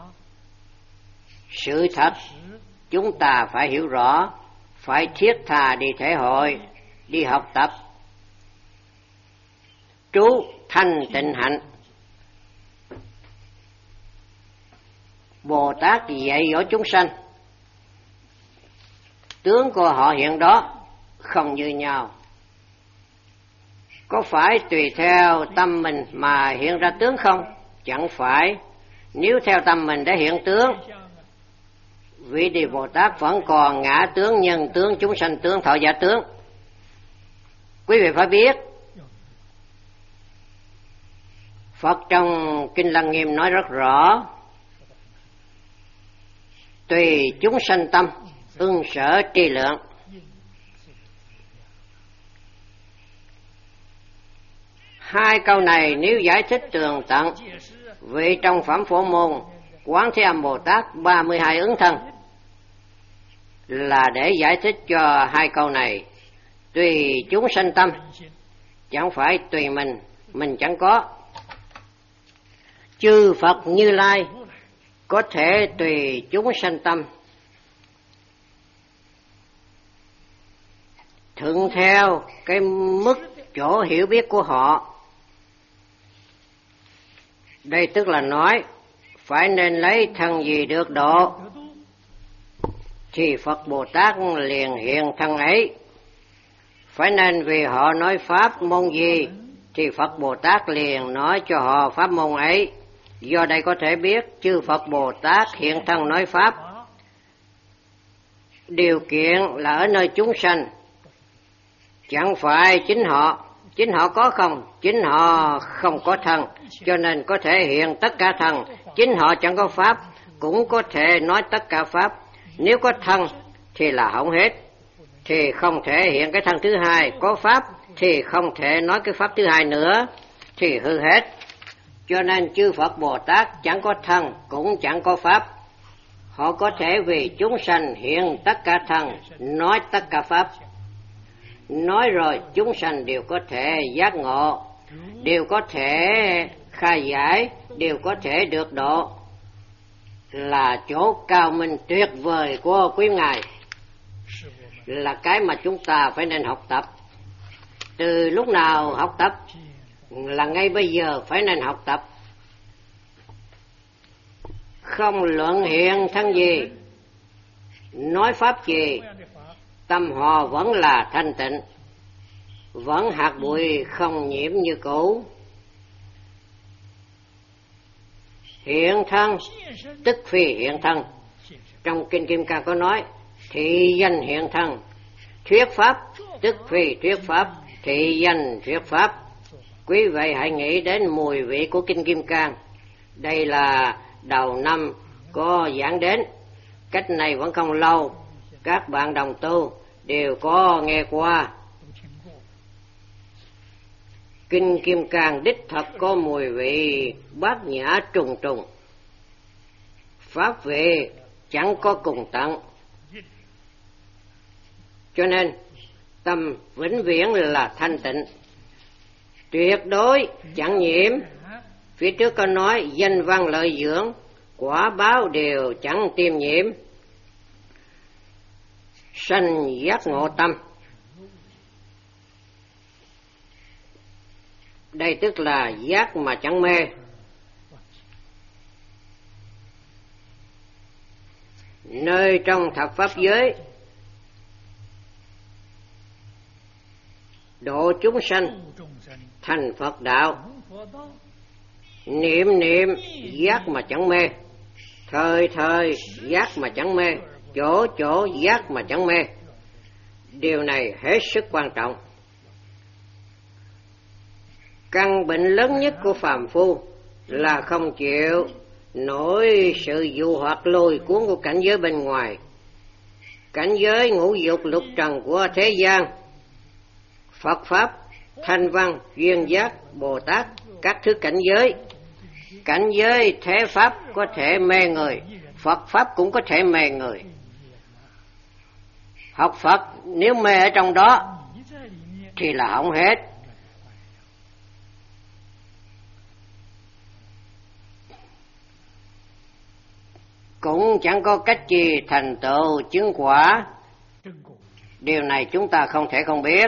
sự thật, chúng ta phải hiểu rõ, phải thiết tha đi thể hội, đi học tập. Trú thanh tịnh hạnh. Bồ Tát dạy dỗ chúng sanh, tướng của họ hiện đó không như nhau. Có phải tùy theo tâm mình mà hiện ra tướng không? Chẳng phải. Nếu theo tâm mình để hiện tướng, vị Địa Bồ Tát vẫn còn ngã tướng, nhân tướng, chúng sanh tướng, thọ giả tướng. Quý vị phải biết, Phật trong Kinh Lăng Nghiêm nói rất rõ, tùy chúng sanh tâm, ưng sở tri lượng. Hai câu này nếu giải thích tường tận, vì trong Phẩm Phổ Môn, Quán Thế Âm Bồ Tát 32 ứng thân là để giải thích cho hai câu này. Tùy chúng sanh tâm, chẳng phải tùy mình chẳng có. Chư Phật Như Lai có thể tùy chúng sanh tâm, thuận theo cái mức chỗ hiểu biết của họ. Đây tức là nói, phải nên lấy thân gì được độ, thì Phật Bồ Tát liền hiện thân ấy. Phải nên vì họ nói pháp môn gì, thì Phật Bồ Tát liền nói cho họ pháp môn ấy. Do đây có thể biết, chư Phật Bồ Tát hiện thân nói pháp, điều kiện là ở nơi chúng sanh, chẳng phải chính họ có không? Chính họ không có thân, cho nên có thể hiện tất cả thân. Chính họ chẳng có pháp, cũng có thể nói tất cả pháp. Nếu có thân thì là hỏng hết, thì không thể hiện cái thân thứ hai. Có pháp thì không thể nói cái pháp thứ hai nữa, thì hư hết. Cho nên chư Phật Bồ Tát chẳng có thân, cũng chẳng có pháp. Họ có thể vì chúng sanh hiện tất cả thân, nói tất cả pháp. Nói rồi chúng sanh đều có thể giác ngộ, đều có thể khai giải, đều có thể được độ, là chỗ cao minh tuyệt vời của quý ngài, là cái mà chúng ta phải nên học tập. Từ lúc nào học tập? Là ngay bây giờ phải nên học tập. Không luận hiện thân gì, nói pháp gì, tâm họ vẫn là thanh tịnh, vẫn hạt bụi không nhiễm như cũ. Hiện thân tức phi hiện thân. Trong Kinh Kim Cang có nói, thị danh hiện thân. Thuyết pháp tức phi thuyết pháp, thị danh thuyết pháp. Quý vị hãy nghĩ đến mùi vị của Kinh Kim Cang. Đây là đầu năm có giảng đến, cách này vẫn không lâu. Các bạn đồng tu đều có nghe qua. Kinh Kim Cang đích thật có mùi vị bát nhã trùng trùng, pháp vị chẳng có cùng tận. Cho nên tâm vĩnh viễn là thanh tịnh, tuyệt đối chẳng nhiễm. Phía trước có nói danh văn lợi dưỡng, quả báo đều chẳng tiêm nhiễm. Sanh giác ngộ tâm, đây tức là giác mà chẳng mê. Nơi trong thập pháp giới, độ chúng sanh thành Phật đạo, niệm niệm giác mà chẳng mê, Thời thời giác mà chẳng mê, chỗ chỗ giác mà chẳng mê. Điều này hết sức quan trọng. Căn bệnh lớn nhất của phàm phu là không chịu nổi sự dụ hoặc lôi cuốn của cảnh giới bên ngoài. Cảnh giới ngũ dục lục trần của thế gian, Phật Pháp, Thanh Văn, Duyên Giác, Bồ Tát, các thứ cảnh giới thế Pháp có thể mê người, Phật Pháp cũng có thể mê người. Học Phật nếu mê ở trong đó thì là hỏng hết. Cũng chẳng có cách gì thành tựu chứng quả. Điều này chúng ta không thể không biết.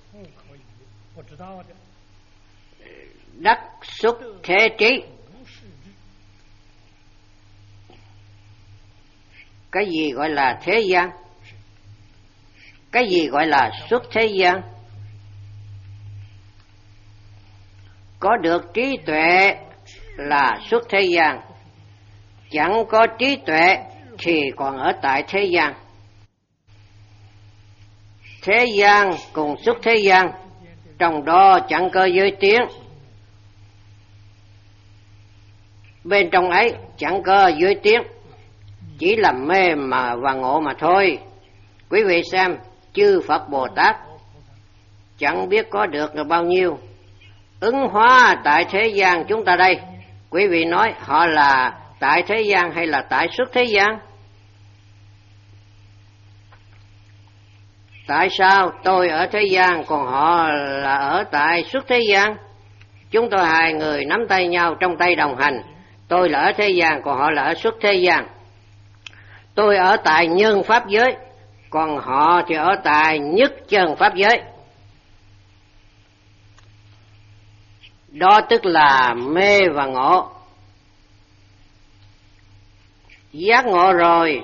Đắc xuất thế trí. Cái gì gọi là thế gian? Cái gì gọi là xuất thế gian? Có được trí tuệ là xuất thế gian. Chẳng có trí tuệ thì còn ở tại thế gian. Thế gian cùng xuất thế gian, trong đó chẳng có giới tiếng. Bên trong ấy chẳng có giới tiếng, chỉ là mê mà và ngộ mà thôi. Quý vị xem, chư Phật Bồ Tát chẳng biết có được bao nhiêu ứng hóa tại thế gian chúng ta đây. Quý vị nói họ là tại thế gian hay là tại xuất thế gian? Tại sao tôi ở thế gian còn họ là ở tại xuất thế gian? Chúng tôi hai người nắm tay nhau trong tay đồng hành. Tôi là ở thế gian còn họ là ở xuất thế gian. Tôi ở tại nhân pháp giới, còn họ thì ở tại nhất chân pháp giới. Đó tức là mê và ngộ. Giác ngộ rồi,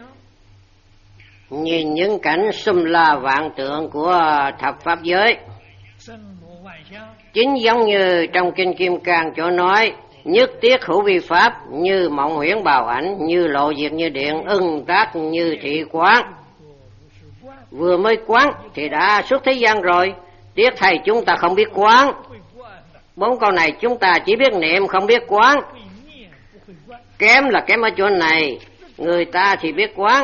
nhìn những cảnh xum la vạn tượng của thập pháp giới, chính giống như trong Kinh Kim Cang chỗ nói: nhất tiết hữu vi pháp, như mộng huyễn bào ảnh, như lộ diệt như điện, ưng tác như thị quán. Vừa mới quán thì đã xuất thế gian rồi. Tiếc thầy chúng ta không biết quán. 4 câu này chúng ta chỉ biết niệm không biết quán. Kém là kém ở chỗ này, người ta thì biết quán.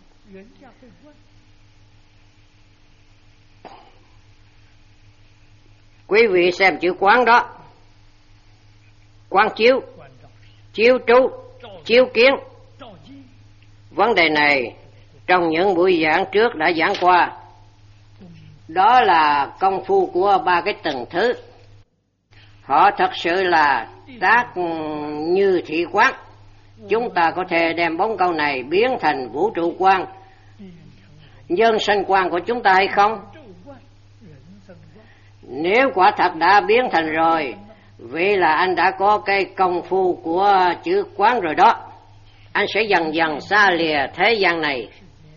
Quý vị xem chữ quán đó: quán chiếu, chiếu trú, chiếu kiến. Vấn đề này trong những buổi giảng trước đã giảng qua. Đó là công phu của 3 cái tầng thứ. Họ thật sự là tác như thị quán. Chúng ta có thể đem 4 câu này biến thành vũ trụ quan, nhân sinh quan của chúng ta hay không? Nếu quả thật đã biến thành rồi, vậy là anh đã có cái công phu của chữ quán rồi đó. Anh sẽ dần dần xa lìa thế gian này.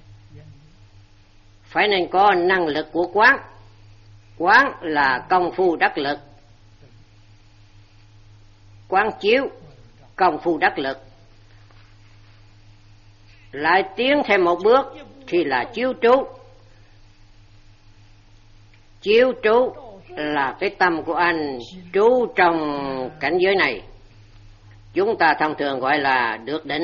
Phải nên có năng lực của quán. Quán là công phu đắc lực. Quán chiếu, công phu đắc lực. Lại tiến thêm một bước thì là chiếu trú. Chiếu trú là cái tâm của anh trú trong cảnh giới này. Chúng ta thông thường gọi là được định.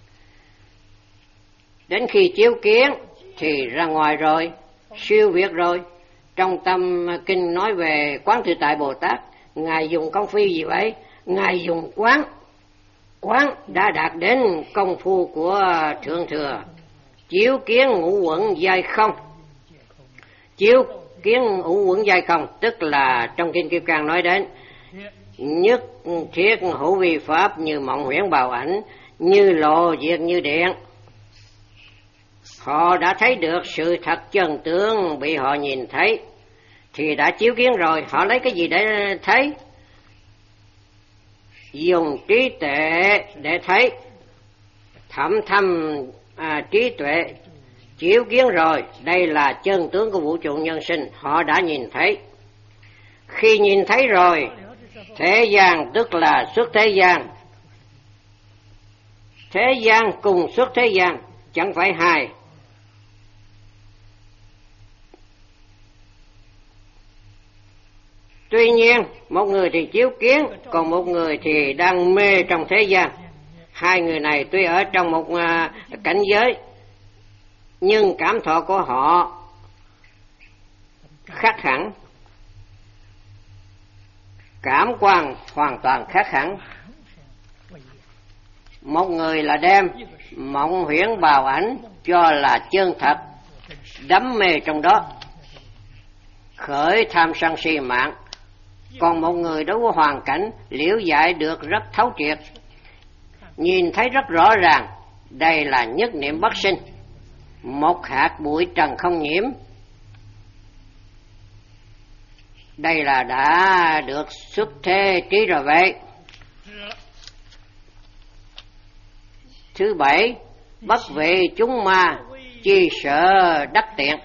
Đến khi chiếu kiến thì ra ngoài rồi, siêu việt rồi. Trong tâm kinh nói về Quán Tự Tại Bồ Tát, Ngài dùng công phu gì vậy? Ngài dùng quán. Quán đã đạt đến công phu của Thượng Thừa. Chiếu kiến ngũ uẩn giai không. Chiếu kiến ngũ uẩn giai không tức là trong Kinh Kim Cang nói đến nhất thiết hữu vi pháp, như mộng huyễn bào ảnh, như lộ diệt như điện. Họ đã thấy được sự thật chân tướng bị họ nhìn thấy thì đã chiếu kiến rồi. Họ lấy cái gì để thấy? Dùng trí tuệ để thấy. Thẩm thâm trí tuệ chiếu kiến rồi. Đây là chân tướng của vũ trụ nhân sinh. Họ đã nhìn thấy. Khi nhìn thấy rồi, thế gian tức là xuất thế gian. Thế gian cùng xuất thế gian, chẳng phải hai. Tuy nhiên, một người thì chiếu kiến, còn một người thì đang mê trong thế gian. Hai người này tuy ở trong một cảnh giới, nhưng cảm thọ của họ khác hẳn. Cảm quan hoàn toàn khác hẳn. Một người là đem mộng huyễn bào ảnh cho là chân thật, đắm mê trong đó, khởi tham sân si mạng. Còn một người đối với hoàn cảnh liễu giải được rất thấu triệt, nhìn thấy rất rõ ràng, đây là nhất niệm bất sinh, một hạt bụi trần không nhiễm. Đây là đã được xuất thế trí rồi vậy. Thứ bảy, bất vị chúng ma, chi sợ đắc tiện.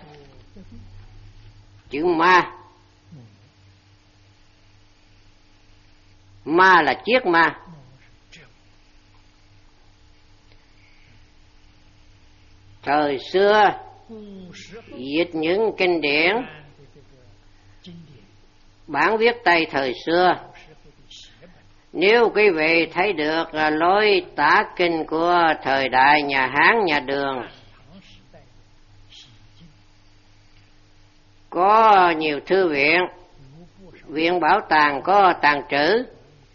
Chữ ma, ma là chiết ma. Thời xưa dịch những kinh điển, bản viết tay thời xưa, nếu quý vị thấy được lối tả kinh của thời đại nhà Hán, nhà Đường, có nhiều thư viện, viện bảo tàng có tàng trữ.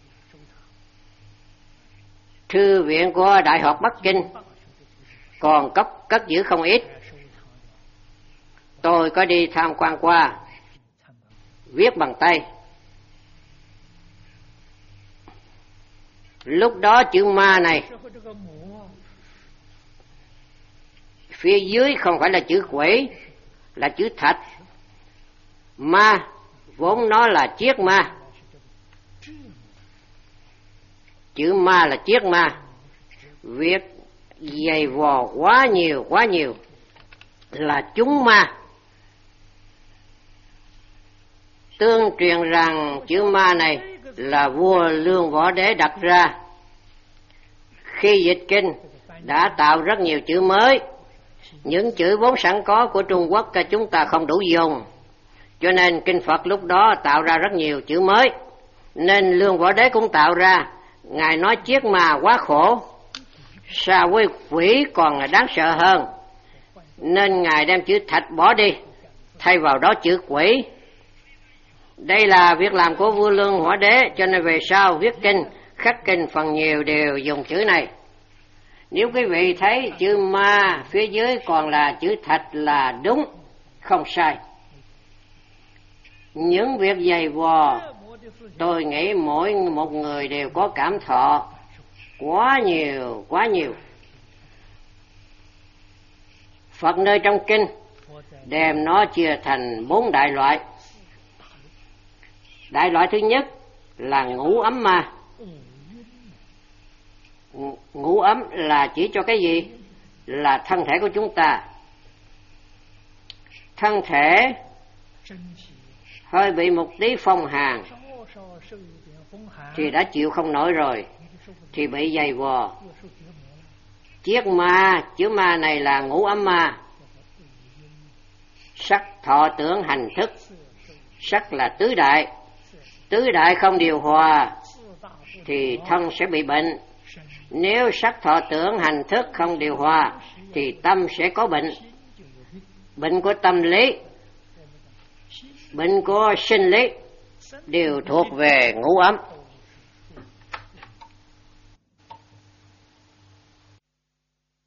Thư viện của Đại học Bắc Kinh còn cất giữ không ít. Tôi có đi tham quan qua, viết bằng tay. Lúc đó chữ ma này, phía dưới không phải là chữ quỷ, là chữ thạch. Ma vốn nó là chiết ma. Chữ ma là chiết ma. Việc dày vò quá nhiều là chúng ma. Tương truyền rằng chữ ma này là vua Lương Võ Đế đặt ra. Khi dịch kinh đã tạo rất nhiều chữ mới. Những chữ vốn sẵn có của Trung Quốc chúng ta không đủ dùng, cho nên kinh Phật lúc đó tạo ra rất nhiều chữ mới. Nên Lương Võ Đế cũng tạo ra. Ngài nói chiết ma quá khổ, so với quỷ còn là đáng sợ hơn, nên Ngài đem chữ thạch bỏ đi, thay vào đó chữ quỷ. Đây là việc làm của vua Lương Võ Đế, cho nên về sau viết kinh, khắc kinh phần nhiều đều dùng chữ này. Nếu quý vị thấy chữ ma phía dưới còn là chữ thạch là đúng, không sai. Những việc dày vò, tôi nghĩ mỗi một người đều có cảm thọ quá nhiều. Phật nơi trong kinh đem nó chia thành 4 đại loại. Đại loại thứ nhất là ngũ ấm ma. Ngũ ấm là chỉ cho cái gì? Là thân thể của chúng ta. Thân thể hơi bị một tí phong hàn thì đã chịu không nổi rồi, thì bị dày vò. Chiết ma, chữ ma này là ngũ ấm ma. Sắc thọ tưởng hành thức. Sắc là tứ đại. Tứ đại không điều hòa thì thân sẽ bị bệnh. Nếu sắc thọ tưởng hành thức không điều hòa thì tâm sẽ có bệnh. Bệnh của tâm lý, bệnh của sinh lý đều thuộc về ngũ ấm.